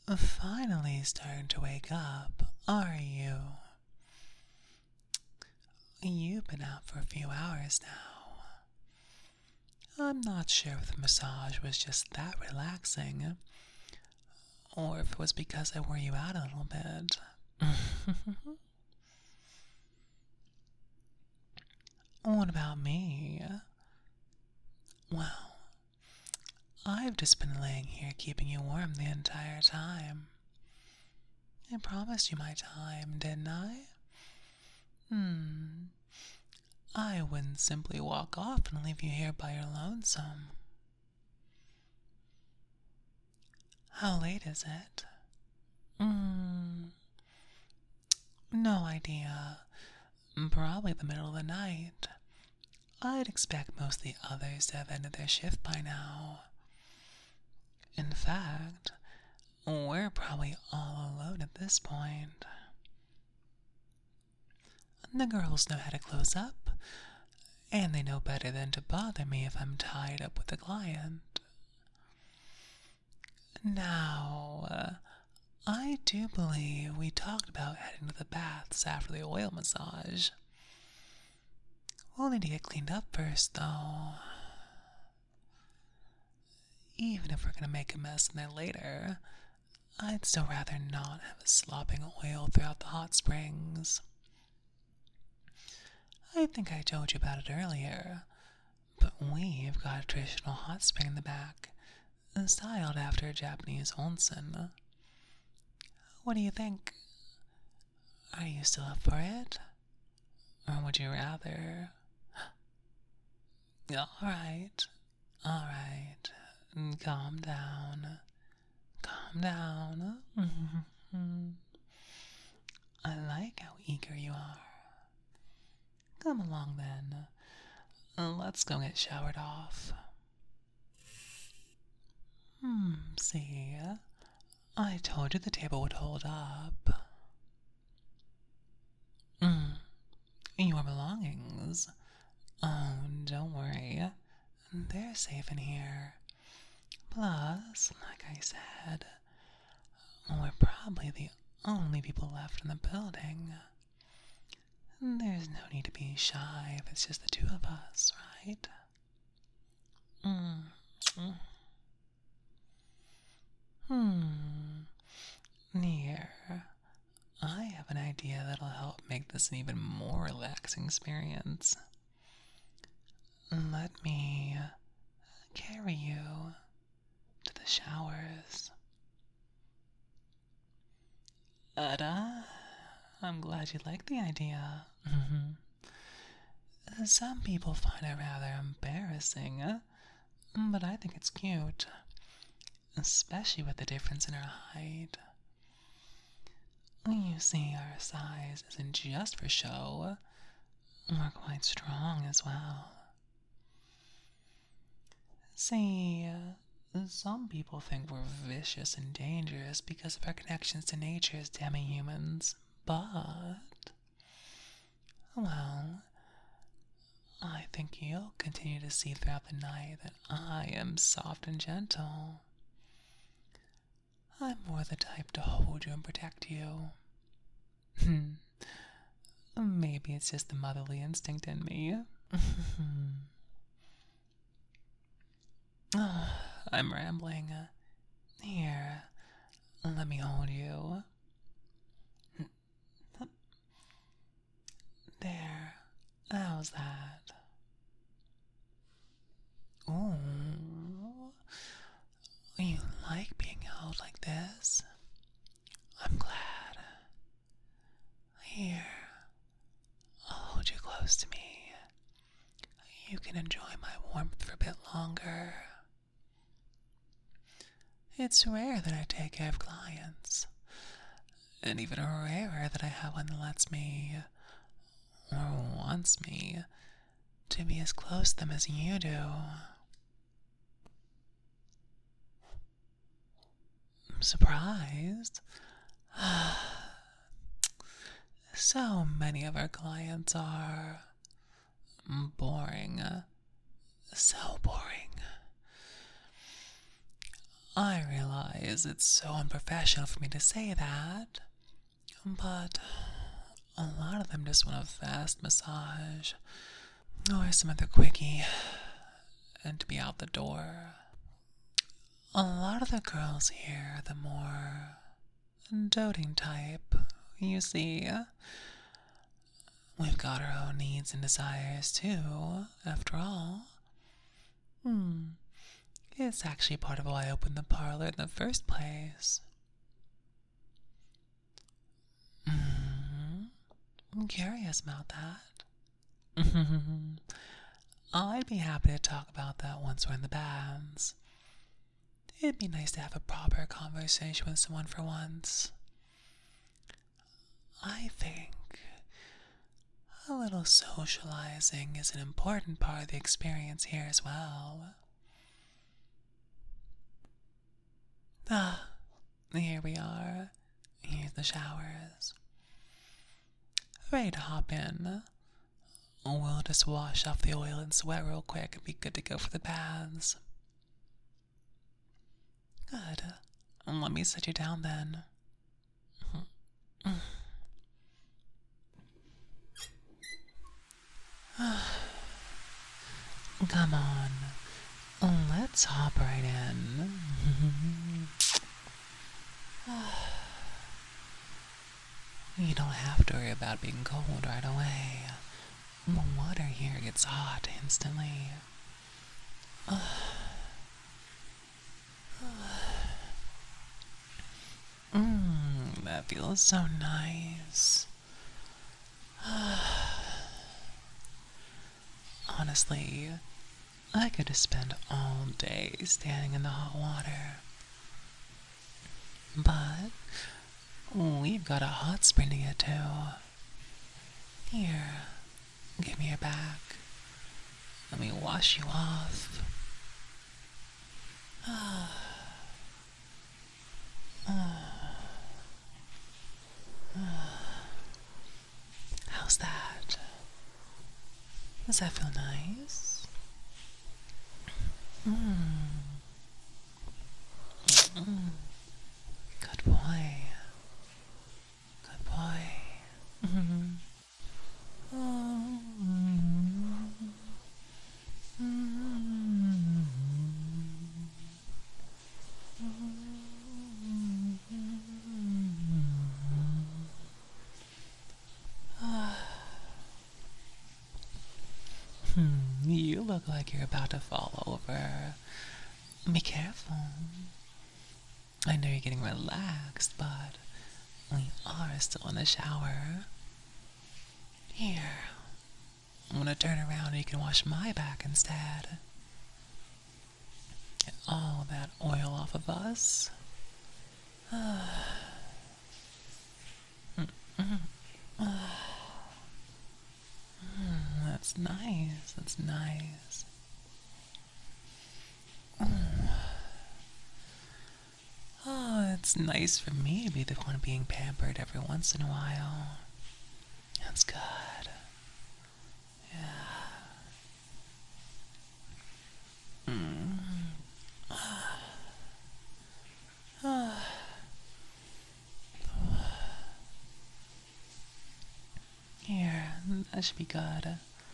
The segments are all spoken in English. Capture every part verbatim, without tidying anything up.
Finally starting to wake up, are you? You've been out for a few hours now. I'm not sure if the massage was just that relaxing, or if it was because I wore you out a little bit. What about me? Well, I've just been laying here keeping you warm the entire time. I promised you my time, didn't I? Hmm. I wouldn't simply walk off and leave you here by your lonesome. How late is it? Hmm. No idea. Probably the middle of the night. I'd expect most of the others to have ended their shift by now. In fact, we're probably all alone at this point. The girls know how to close up, and they know better than to bother me if I'm tied up with a client. Now, uh, I do believe we talked about heading to the baths after the oil massage. We'll need to get cleaned up first, though. Even if we're gonna make a mess in there later, I'd still rather not have us slopping oil throughout the hot springs. I think I told you about it earlier, but we've got a traditional hot spring in the back, styled after a Japanese onsen. What do you think? Are you still up for it? Or would you rather? Alright, alright, calm down, calm down. I like how eager you are. Come along then. Let's go get showered off. Hmm, see, I told you the table would hold up. Hmm, your belongings. Oh, don't worry. They're safe in here. Plus, like I said, we're probably the only people left in the building. There's no need to be shy if it's just the two of us, right? Mm. Hmm. Here, I have an idea that'll help make this an even more relaxing experience. Let me carry you to the showers. Ada, I'm glad you like the idea. Some people find it rather embarrassing, but I think it's cute, especially with the difference in our height. You see, our size isn't just for show, we're quite strong as well. See, some people think we're vicious and dangerous because of our connections to nature as demi-humans, but, well, I think you'll continue to see throughout the night that I am soft and gentle. I'm more the type to hold you and protect you. Maybe it's just the motherly instinct in me. Oh, I'm rambling. Here, let me hold you. There, how's that? Ooh, you like being held like this? I'm glad. Here, I'll hold you close to me. You can enjoy my warmth for a bit longer. It's rare that I take care of clients, and even rarer that I have one that lets me, or wants me, to be as close to them as you do. I'm surprised. So many of our clients are boring. So boring. I realize it's so unprofessional for me to say that, but a lot of them just want a fast massage or some other quickie and to be out the door. A lot of the girls here are the more doting type. You see, we've got our own needs and desires too, after all. Hmm. It's actually part of why I opened the parlor in the first place. Hmm. I'm curious about that. I'd be happy to talk about that once we're in the baths. It'd be nice to have a proper conversation with someone for once. I think a little socializing is an important part of the experience here as well. Ah, here we are. Here's the showers. Ready to hop in. We'll just wash off the oil and sweat real quick and be good to go for the baths. Good. Let me set you down then. Come on. Let's hop right in. You don't have to worry about being cold right away. The water here gets hot instantly. Mmm, that feels so nice. Honestly, I could just spend all day standing in the hot water. But we've got a hot spring to get to. Here, give me your back. Let me wash you off. How's that? Does that feel nice? Mm. Mm. Good boy. Good boy. Mm-hmm. You look like you're about to fall over. Be careful. I know you're getting relaxed, but we are still in the shower. Here, I'm gonna turn around and you can wash my back instead. Get all that oil off of us. That's nice, that's nice. Oh, it's nice for me to be the one being pampered every once in a while. That's good. Yeah. Mm. Here, that should be good.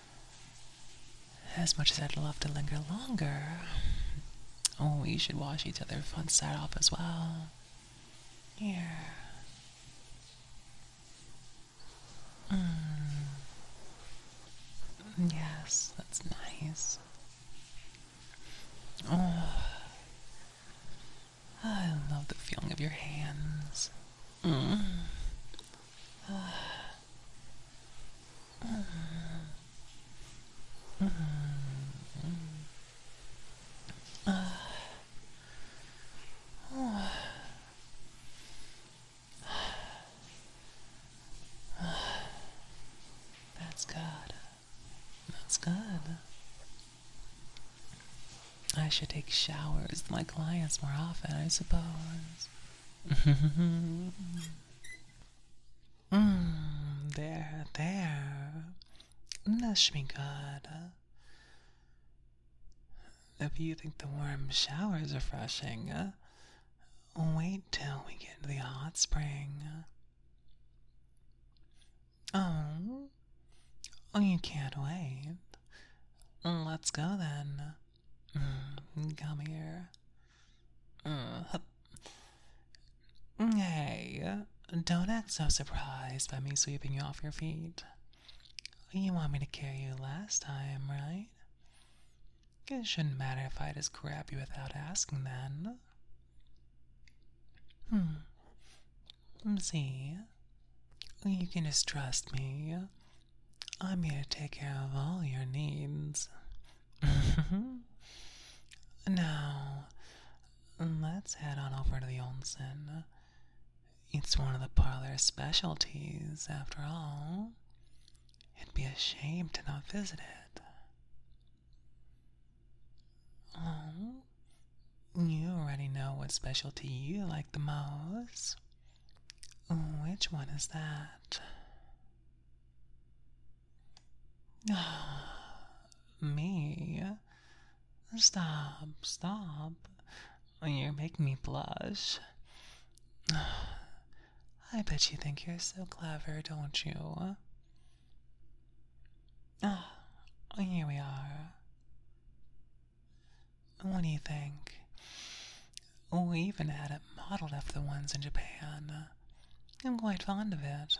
As much as I'd love to linger longer, oh, we should wash each other's front side off as well. Here. Mm. Yes, that's nice. Oh, I love the feeling of your hands. Mm. That's good. That's good. I should take showers with my clients more often, I suppose. mm, there, there. That should be good. If you think the warm shower is refreshing, Wait till we get to the hot spring. Oh, oh, you can't wait. Let's go then. Mm, come here. Uh, hey, don't act so surprised by me sweeping you off your feet. You want me to carry you last time, right? It shouldn't matter if I just grab you without asking then. Hmm. See, you can just trust me. I'm here to take care of all your needs. Now, let's head on over to the onsen. It's one of the parlor's specialties, after all. It'd be a shame to not visit it. Oh, you already know what specialty you like the most. Which one is that? Me? Stop, stop. You're making me blush. I bet you think you're so clever, don't you? Ah, here we are. What do you think? We even had it modeled after the ones in Japan. I'm quite fond of it.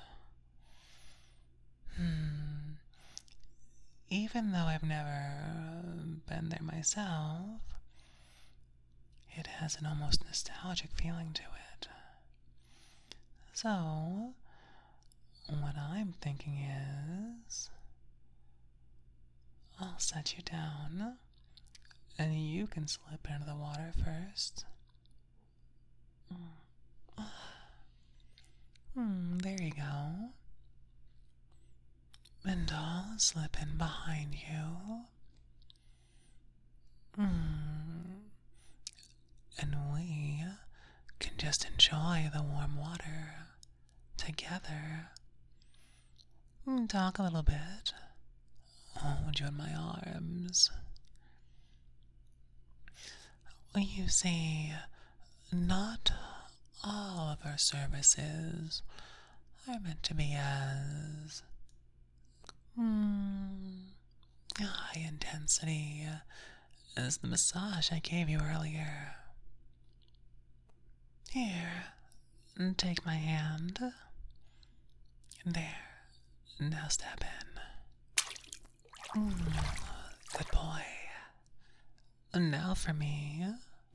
Hmm. Even though I've never been there myself, it has an almost nostalgic feeling to it. So, what I'm thinking is, I'll set you down, and you can slip into the water first. Hmm, there you go. And I'll slip in behind you. Hmm. And we can just enjoy the warm water together. Talk a little bit. Hold you in my arms. You see, not all of our services are meant to be as mm, high intensity as the massage I gave you earlier. Here, take my hand. There, now step in. Mm, good boy. Now for me.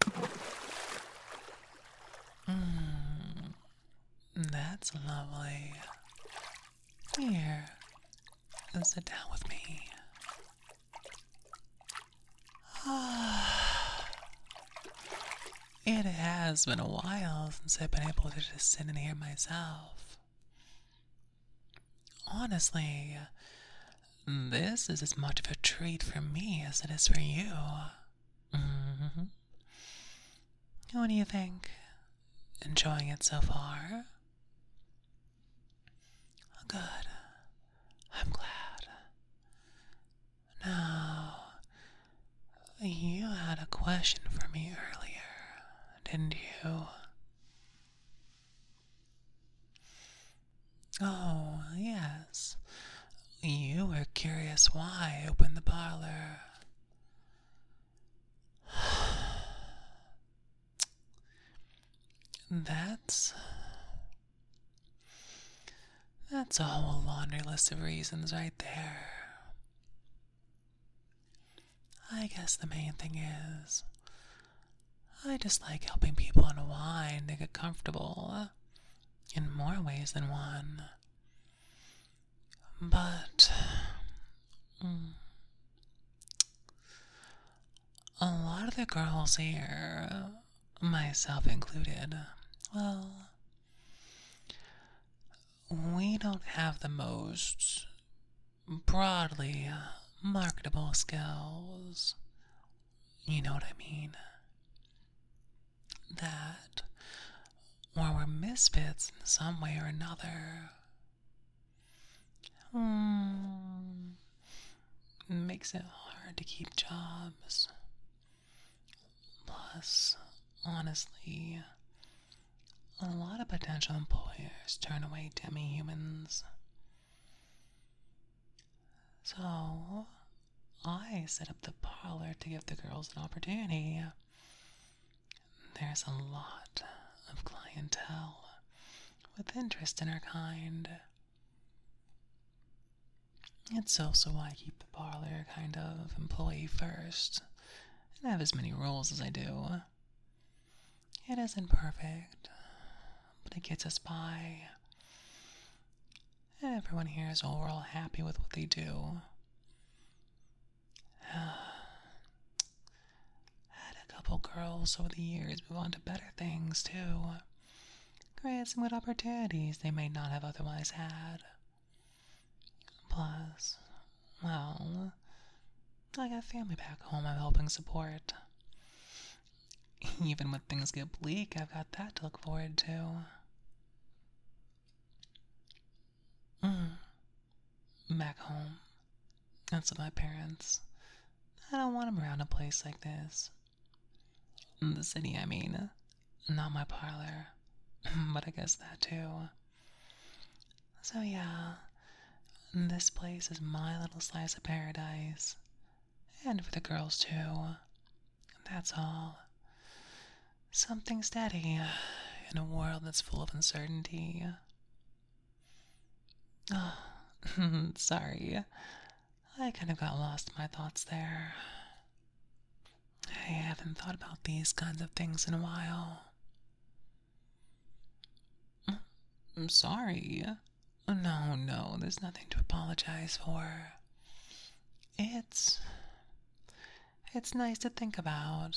Mm, that's lovely. Here, sit down with me. It has been a while since I've been able to just sit in here myself. Honestly, this is as much of a treat for me as it is for you. Mm-hmm. What do you think? Enjoying it so far? Good. I'm glad. Now, you had a question for me earlier, didn't you? Oh, yes. You were curious why I opened the parlor. That's... That's a whole laundry list of reasons right there. I guess the main thing is, I just like helping people unwind and get comfortable in more ways than one. But mm, a lot of the girls here, myself included, well, we don't have the most broadly marketable skills. You know what I mean? That, or we're misfits in some way or another. Hmm, makes it hard to keep jobs. Plus, honestly, a lot of potential employers turn away demi-humans. So, I set up the parlor to give the girls an opportunity. There's a lot of clientele with interest in our kind. It's also why I keep the parlor kind of employee first and have as many rules as I do. It isn't perfect, but it gets us by. Everyone here is overall happy with what they do. Had a couple girls over the years move on to better things too. Create some good opportunities they may not have otherwise had. Plus, well, I got family back home I'm helping support. Even when things get bleak, I've got that to look forward to. Mm. Back home. That's with my parents. I don't want them around a place like this. In the city, I mean. Not my parlor. But I guess that too. So yeah, this place is my little slice of paradise. And for the girls too. That's all. Something steady in a world that's full of uncertainty. Oh, sorry. I kind of got lost in my thoughts there. I haven't thought about these kinds of things in a while. I'm sorry. No, no, there's nothing to apologize for. It's... It's nice to think about.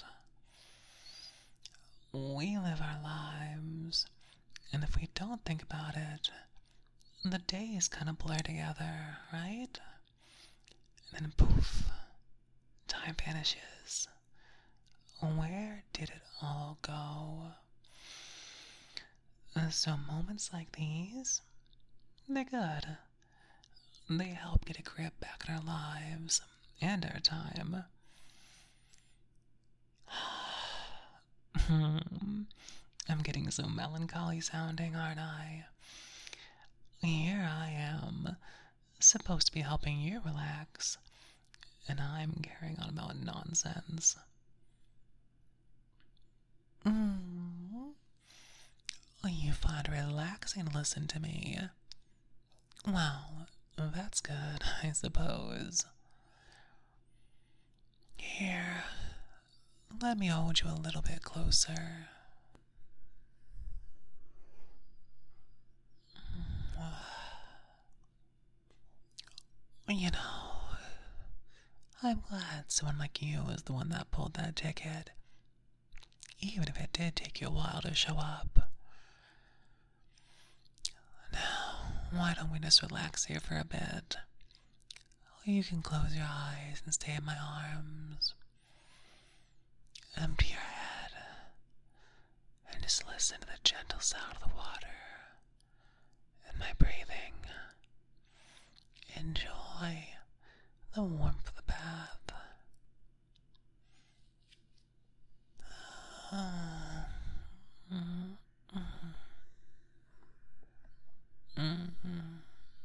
We live our lives, and if we don't think about it, the days kind of blur together, right? And then poof, time vanishes. Where did it all go? So moments like these, they're good. They help get a grip back in our lives and our time. I'm getting so melancholy sounding, aren't I? Here I am, supposed to be helping you relax, and I'm carrying on about nonsense. Mm. You find it relaxing to listen to me. Well, that's good, I suppose. Here, let me hold you a little bit closer. You know, I'm glad someone like you is the one that pulled that ticket, even if it did take you a while to show up. Now, why don't we just relax here for a bit? You can close your eyes and stay in my arms. Empty your head and just listen to the gentle sound of the water and my breathing. Enjoy the warmth of the bath. Uh, mm, mm, mm, mm.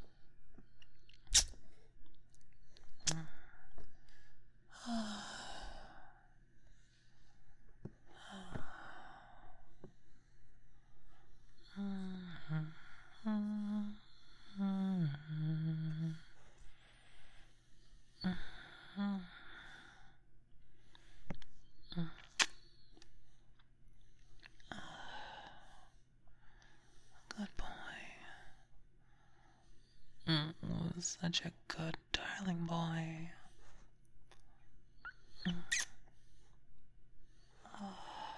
Good boy. Mm, such a good, darling boy. Mm. Oh.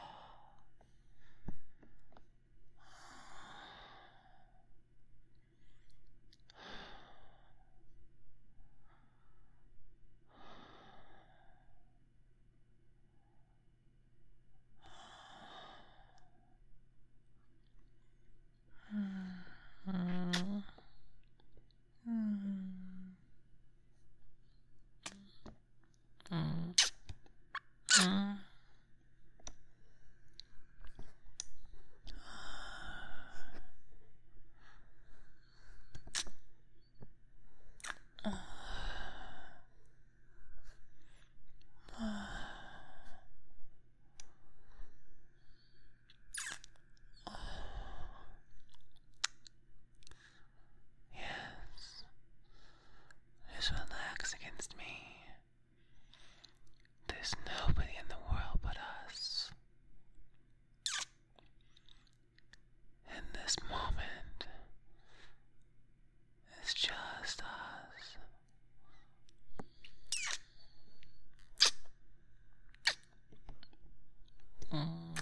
Mm. Mm. Mm. Mm. against me. There's nobody in the world but us. In this moment, it's just us. Mm.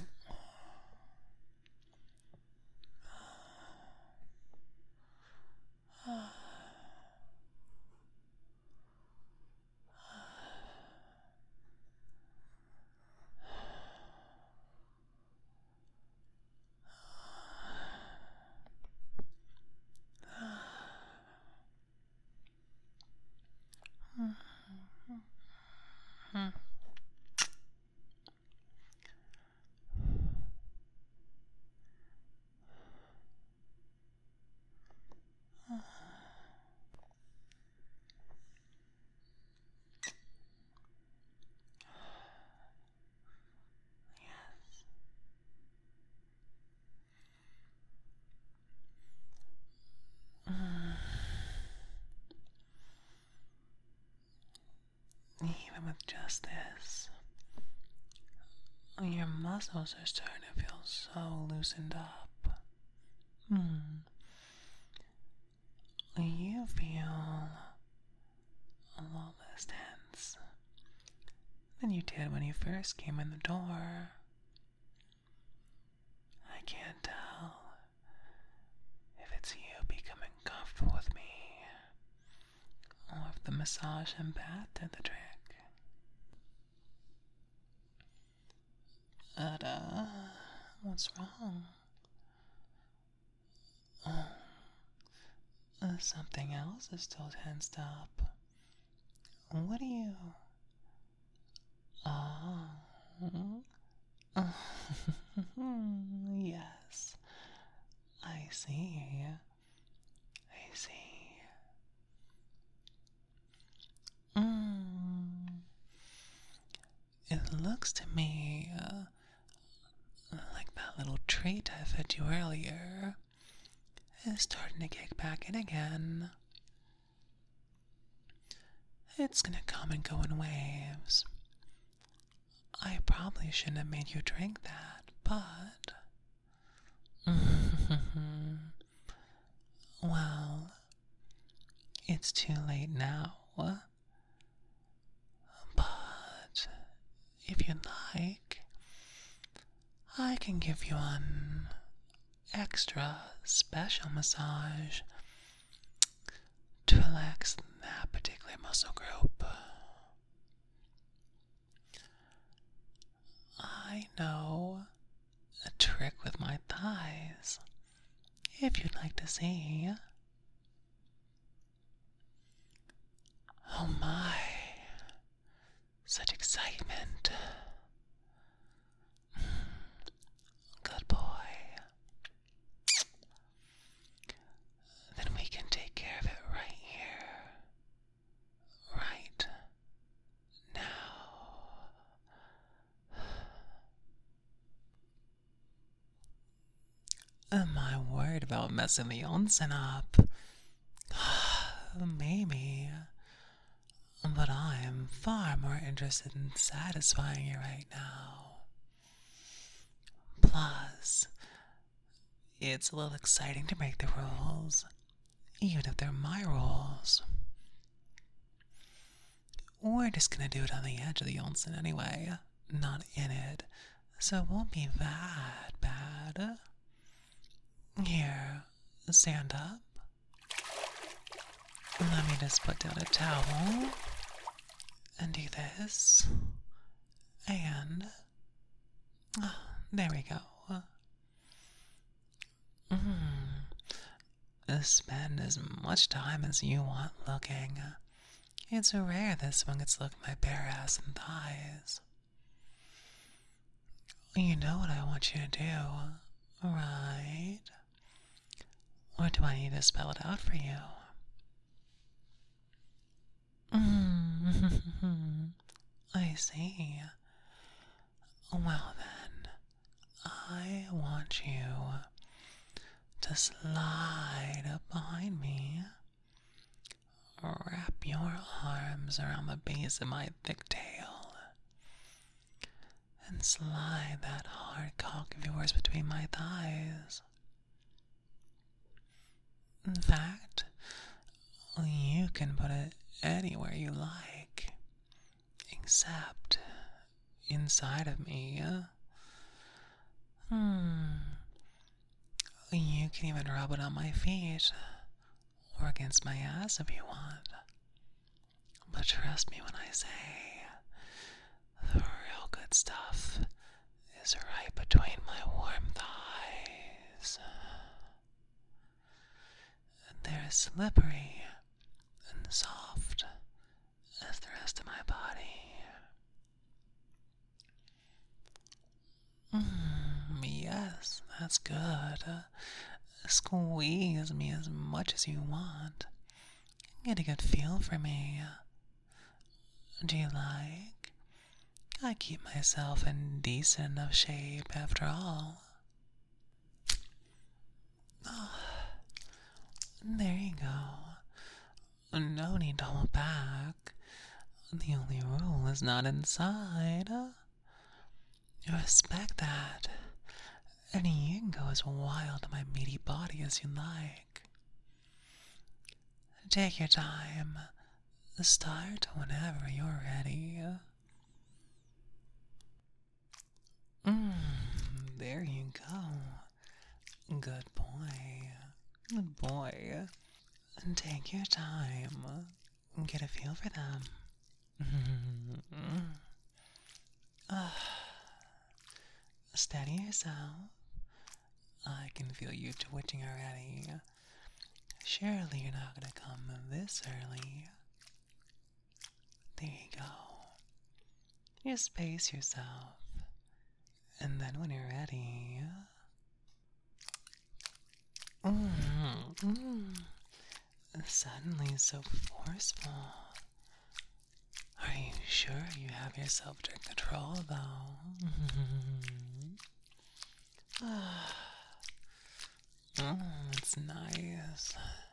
Even with just this, your muscles are starting to feel so loosened up. Hmm. You feel a lot less tense than you did when you first came in the door. I can't tell if it's you becoming comfortable with me or if the massage and bath did the trick. But, uh, what's wrong? Oh, uh, something else is still tensed up. What do you... Oh. Oh. Yes. I see. I see. Mm. It looks to me uh, like that little treat I fed you earlier is starting to kick back in again. It's gonna come and go in waves. I probably shouldn't have made you drink that, but... Well, it's too late now. But if you'd like, I can give you an extra special massage to relax that particular muscle group. I know a trick with my thighs, if you'd like to see. Oh my, such excitement. Good boy. Then we can take care of it right here, right now. Am I worried about messing the onsen up? Maybe. But I'm far more interested in satisfying you right now. Plus, it's a little exciting to break the rules, even if they're my rules. We're just gonna do it on the edge of the onsen anyway, not in it, so it won't be that bad. Here, stand up. Let me just put down a towel and do this. And oh, there we go. Mm. Spend as much time as you want looking. It's rare that someone gets to look at my bare ass and thighs. You know what I want you to do, right? Or do I need to spell it out for you? Mm. I see. Well then, I want you to slide up behind me, wrap your arms around the base of my thick tail and slide that hard cock of yours between my thighs. In fact, you can put it anywhere you like, except inside of me. Hmm. You can even rub it on my feet or against my ass if you want. But trust me when I say, the real good stuff is right between my warm thighs. They're slippery and soft as the rest of my body. Mm, yes, that's good. Uh, squeeze me as much as you want. Get a good feel for me. Do you like? I keep myself in decent enough shape after all. Oh, there you go. No need to hold back. The only rule is not inside. You respect that. And you can go as wild to my meaty body as you like. Take your time. Start whenever you're ready. Mm, there you go. Good boy. Good boy. Take your time. Get a feel for them. uh, steady yourself. I can feel you twitching already. Surely you're not gonna come this early. There you go. Just pace yourself. And then when you're ready... Mm, mm, suddenly so forceful. Are you sure you have yourself under control, though? Mm, it's nice.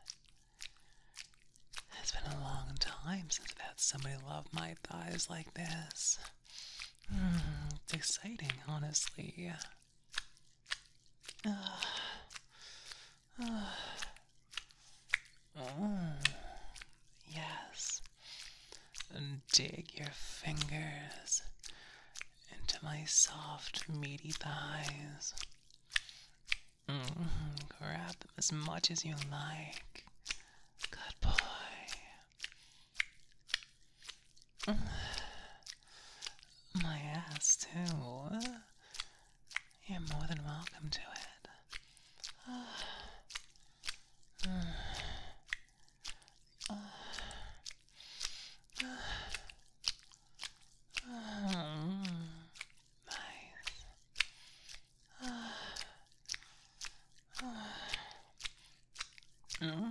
It's been a long time since I've had somebody love my thighs like this. Mm, it's exciting, honestly. Uh, uh, oh, yes. Dig your fingers into my soft, meaty thighs. Mm, grab them as much as you like. Good boy. Mm. My ass, too. You're more than welcome to it. Uh, uh, uh, uh, nice. Uh, uh, mm.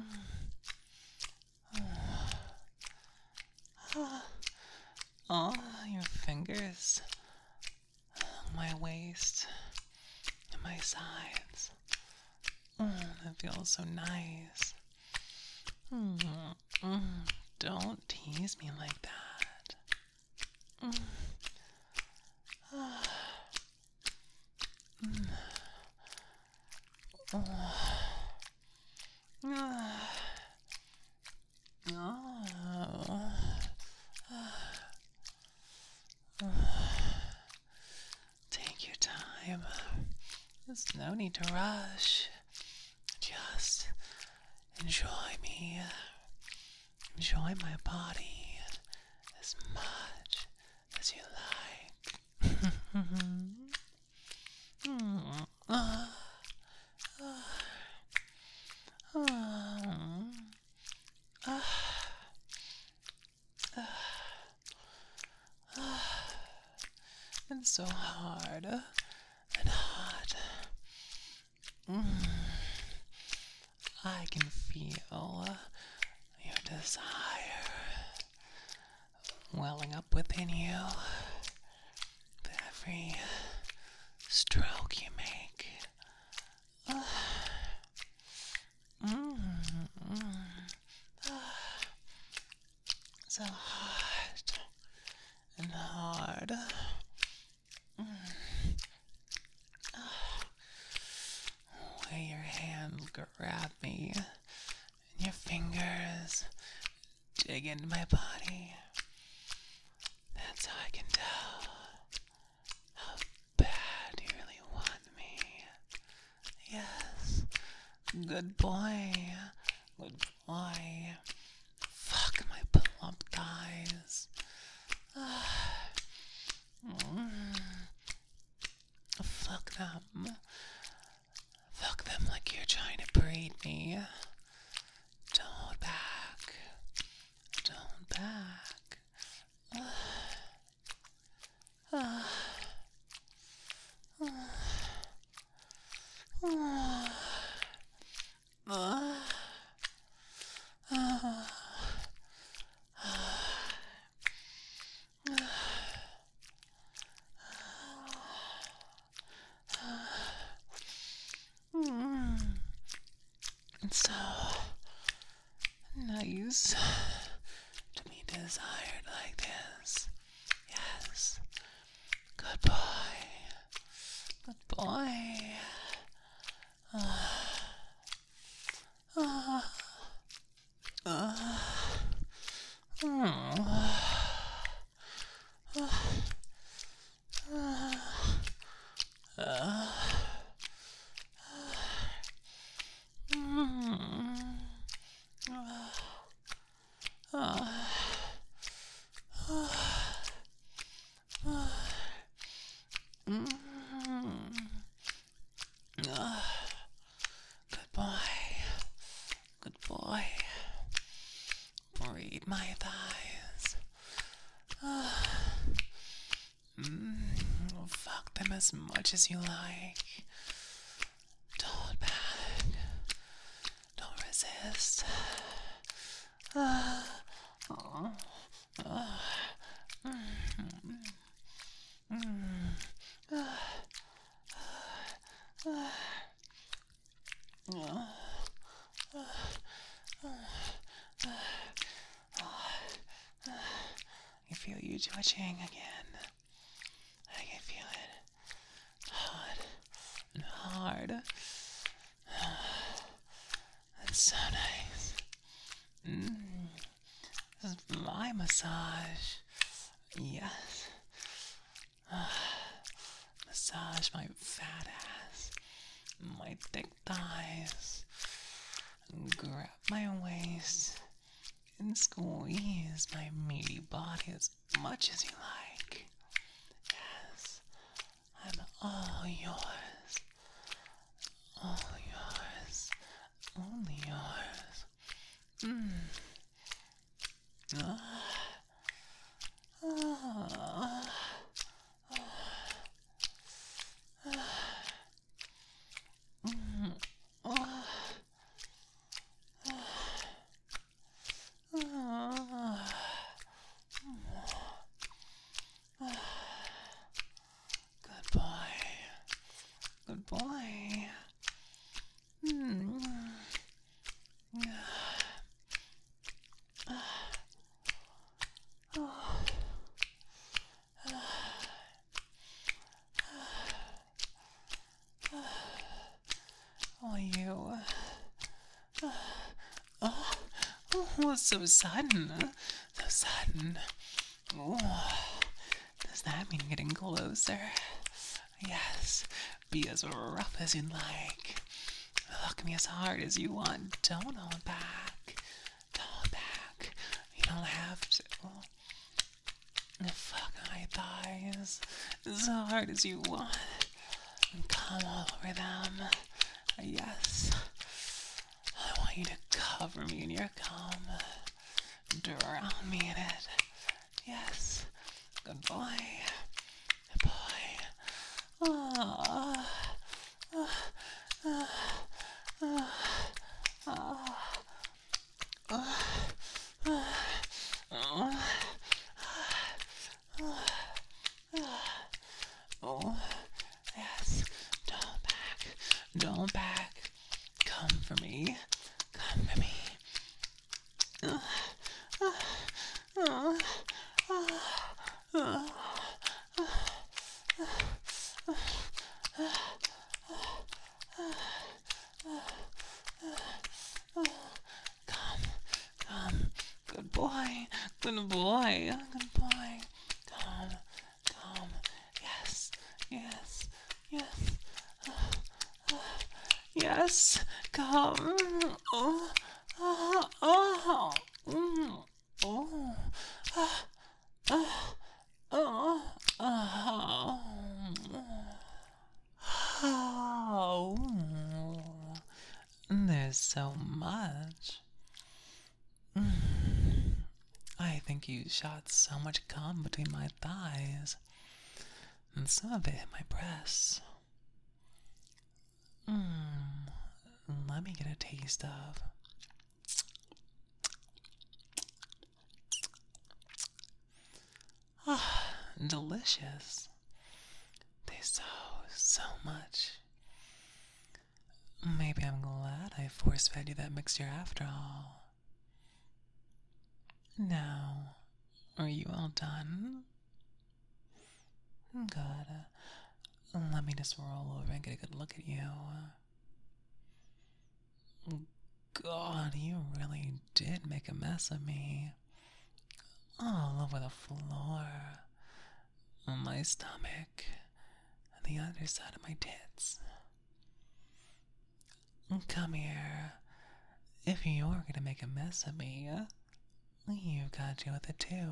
uh, oh, your fingers along my waist and my sides. Oh, that feels so nice. Mm, mm, don't tease me like that. Mm. Ah. Mm. Oh. Ah. Oh. Take your time. There's no need to rush. Just enjoy me. Enjoy my body as much as you like. mm. uh, uh, uh, uh, uh, it's so hard and hot. Mm. I can feel your desire welling up within you with every stroke you make. Uh, mm, mm, uh, so hot and hard. Mm. Way your hands grab me and your fingers dig into my body. That's how I can tell how bad you really want me. Yes. Good boy. Good boy. Fuck my plump thighs. Mm. Fuck them. Fuck them like you're trying to braid me. Don't hold back. Don't hold back. Uh. Uh. Uh. Uh. Uh. It's so nice to be desired like this. Yes. Good boy. Good boy. Uh, uh, uh, uh, uh, uh, Good boy. Good boy. Braid my thighs. Mm, fuck them as much as you like. Don't hold back. Don't resist. Uh, uh, uh, mm, mm, uh, uh, uh, I feel you twitching again. I can feel it. Hot and hard. That's so nice. Mm. This is my massage. Yes. Uh, massage my fat ass, my thick thighs. Grab my waist and squeeze my meaty body as much as you like. Yes. I'm all yours. All yours. Only yours. Mm. Ah. Ah. Good boy. Good boy. Mm. Oh, you. Oh, oh, so sudden. So sudden. Oh, does that mean getting closer? Yes, be as rough as you'd like. Fuck me as hard as you want. Don't hold back. Don't hold back. You don't have to. Fuck my thighs as hard as you want. And come all over them. Yes. I want you to cover me in your cum. Drown me in it. Yes. Good boy. Good boy. Ah. Ah. Ah. Ah. Ah. Ah. Oh, yes. Don't back. Don't back. Come for me. Come for me. Uh, uh, uh, Good boy. Good boy. Come, come. Yes, yes, yes. Yes, come. Oh, oh, oh, mm, oh, ah, ah, oh, oh, oh. There's so much. I think you shot so much gum between my thighs, and some of it hit my breasts. Mmm. Let me get a taste of. Ah, delicious. Tastes so, so much. Maybe I'm glad I force fed you that mixture after all. Now, are you all done? Good. Let me just roll over and get a good look at you. God, you really did make a mess of me. All over the floor, on my stomach, and the other side of my tits. Come here. If you're gonna make a mess of me, you've got to deal with it too.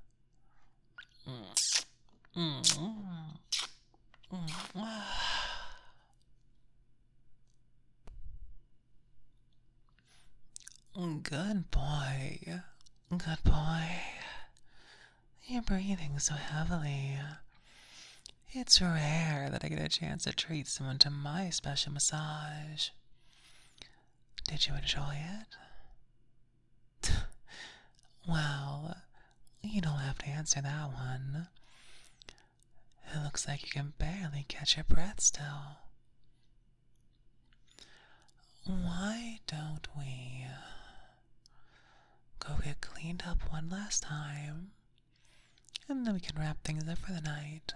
Mm. Mm. Mm. Good boy. Good boy. You're breathing so heavily. It's rare that I get a chance to treat someone to my special massage. Did you enjoy it? Well, you don't have to answer that one. It looks like you can barely catch your breath still. Why don't we go get cleaned up one last time, and then we can wrap things up for the night?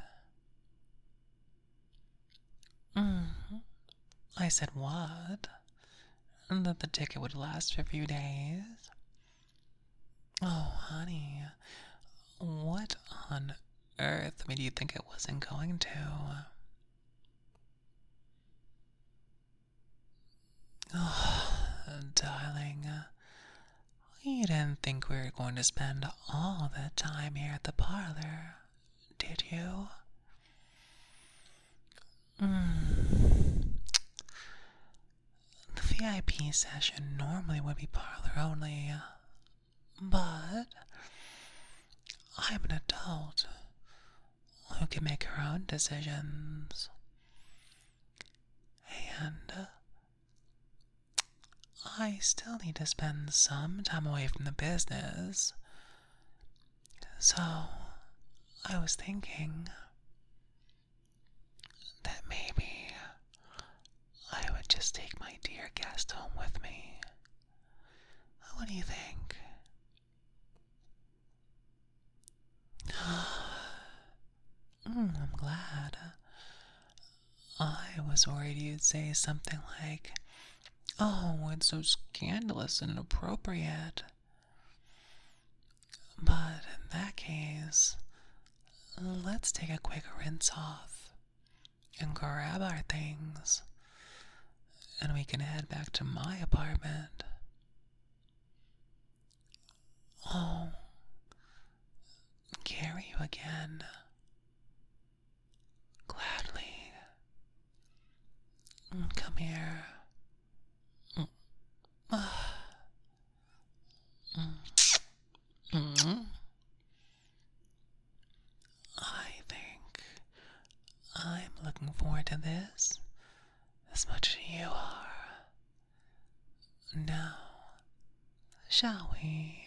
Mm-hmm. I said what? That the ticket would last for a few days? Oh, honey, what on earth made you think it wasn't going to? Oh, darling, you didn't think we were going to spend all that time here at the parlor, did you? Mm. The V I P session normally would be parlor only, but I'm an adult who can make her own decisions. And I still need to spend some time away from the business. So, I was thinking that maybe I would just take my dear guest home with me. What do you think? mm, I'm glad. I was worried you'd say something like, "Oh, it's so scandalous and inappropriate." But in that case, let's take a quick rinse off and grab our things, and we can head back to my apartment. Oh, carry you again. Gladly. Come here. I think I'm looking forward to this as much as you are. Now, shall we?